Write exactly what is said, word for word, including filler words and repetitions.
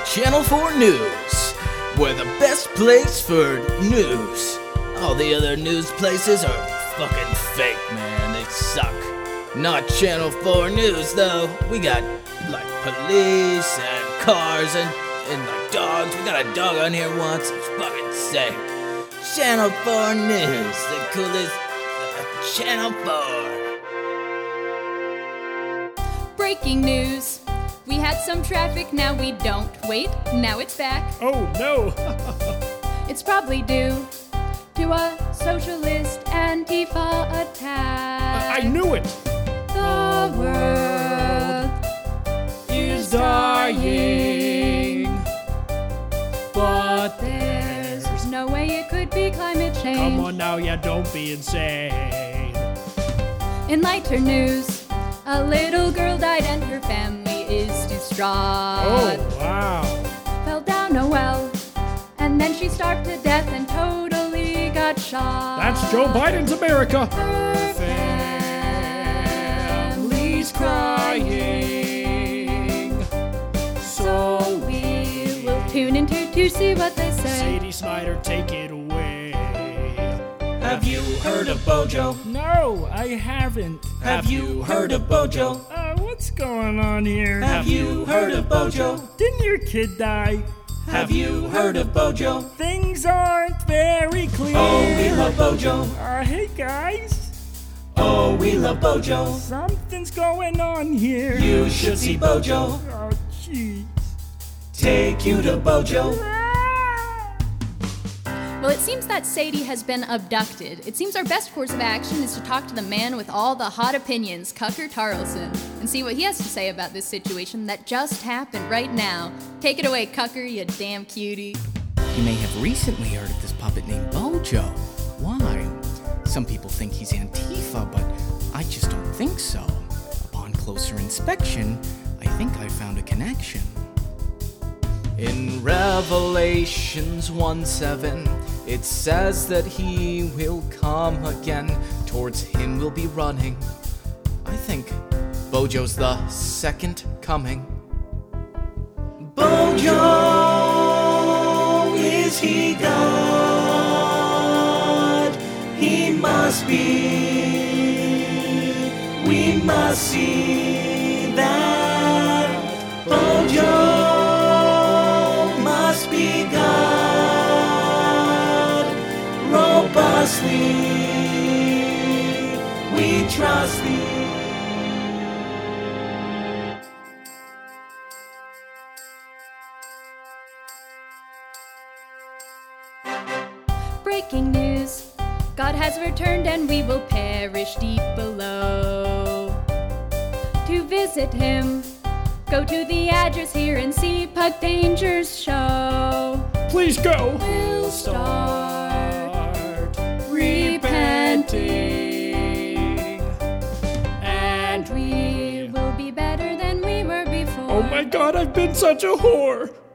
Channel four News. We're the best place for news. All the other news places are fucking fake, man. They suck. Not Channel four News, though. We got, like, police and cars and, and like, dogs. We got a dog on here once. It's fucking sick. Channel four News, the coolest uh, Channel four. Breaking news. We had some traffic, now we don't. Wait, now it's back. Oh no! It's probably due to a socialist Antifa attack. I knew it! The world Is dying. but there's, there's no way it could be climate change. Come on now, yeah, don't be insane. In lighter news, a little girl died and her family is distraught. Oh, wow. Fell down a well, and then she starved to death and totally got shot. That's Joe Biden's America. Her Family's crying. So we will tune into to see what they say. Sadie Snyder, take it away. Have you heard of Bojo? No, I haven't. Have you heard of Bojo? Uh, what's going on here? Have you heard of Bojo? Didn't your kid die? Have you heard of Bojo? Things aren't very clear. Oh, we love Bojo. Uh, hey guys, Oh, we love Bojo. something's going on here. You should see Bojo. Oh, jeez. Take you to Bojo. Well, it seems that Sadie has been abducted. It seems our best course of action is to talk to the man with all the hot opinions, Cucker Tarlson, and see what he has to say about this situation that just happened right now. Take it away, Cucker, you damn cutie. You may have recently heard of this puppet named Bojo. Why? Some people think he's Antifa, but I just don't think so. Upon closer inspection, I think I found a connection. In Revelations one seven, it says that he will come again. Towards him we'll be running. I think Bojo's the second coming. Bojo, is he God? He must be. We must see that Bojo must be God. Robustly, we trust thee. Breaking news. God has returned and we will perish deep below. To visit him, go to the address here and see Puck Danger's show. Please go. We'll start repenting. and we will be better than we were before. Oh my god, I've been such a whore.